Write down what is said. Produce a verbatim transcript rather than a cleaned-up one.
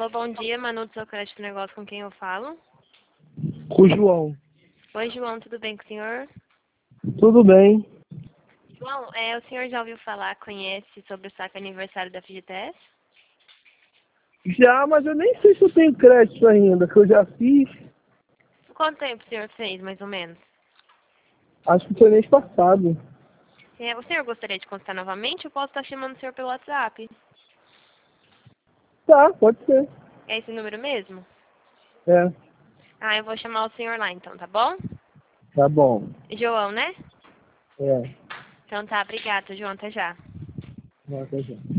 Alô, bom dia, Manu do seu crédito negócio, com quem eu falo? Com o João. Oi, João, tudo bem com o senhor? Tudo bem? João, é, o senhor já ouviu falar, conhece sobre o saque aniversário da F G T S? Já, mas eu nem sei se eu tenho crédito ainda, que eu já fiz. Quanto tempo o senhor fez, mais ou menos? Acho que foi mês passado. É, o senhor gostaria de consultar novamente? Eu posso estar chamando o senhor pelo WhatsApp. Tá, pode ser. É esse número mesmo? É, Ah, eu vou chamar o senhor lá então, tá bom? tá bom. João, né? É, Então tá, obrigada, João, até já. não, tá já.